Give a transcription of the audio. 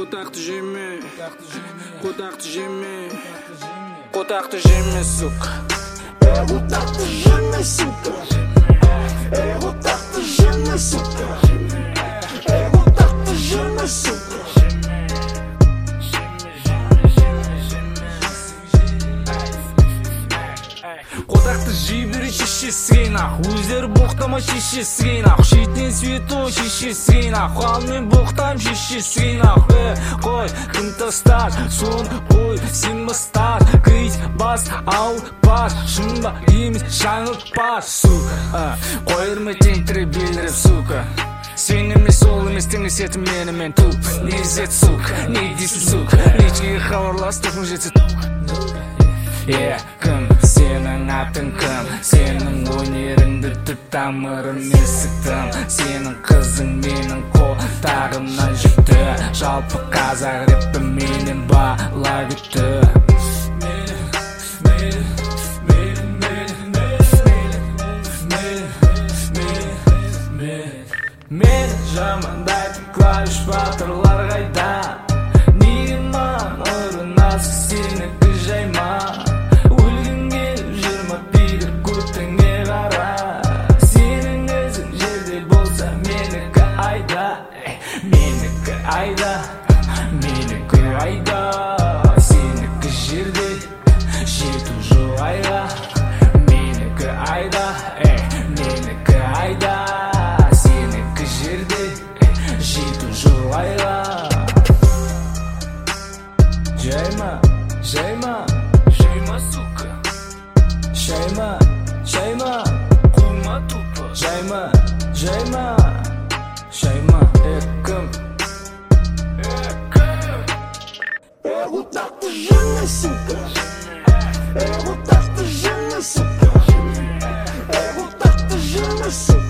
Qotaқты жеме, qotaқты жеме, qotaқты жеме, сука. Qotaқты жеме, сука. Qotaқты жеме, сука. Qotaқты жеме, сука. Qotaқты жибір шешесіген ақ, өздері боқтама шешесіген ақ, шетінен светой шешесіген ақ, қалмен боқтам шешесіген ақ. Қой, кім тастар, сон қой, сен бастар, крить бас, ауыр бар, шынба емес жаңылық бар, сука. Қойырмы тентірі беліріп, сука. Сен емес, ол емес, теңіз етім менімен туп. Не зет, сука, не дейсің, сука, нечкеге хабарластықың жетсі. Кім сенің атың кім, сенің өнеріңді түп тамырын есіктім, сенің қызың менің қолтағымнан жүкті, жалпы қазақ рэпі менен бала күтті. Мен жамандайтын клавиш батырлар қайда, неге маған ұрынасың сенікі жайма, өлгің келіп жүрма билік көтіңе қара, сенің өзің жерде болса менікі айда, менікі айда, менікі айда, сенікі жерде жету жол айға, менікі айда, менікі айда, сенікі жерде жету жол айға. Жайма, жайма, жайма, сука. Жайма, жайма, қума тупо. Жайма, жайма, жайма, кім. Qotaқты жеме, сука. Qotaқты жеме, сука. Qotaқты жеме, сука.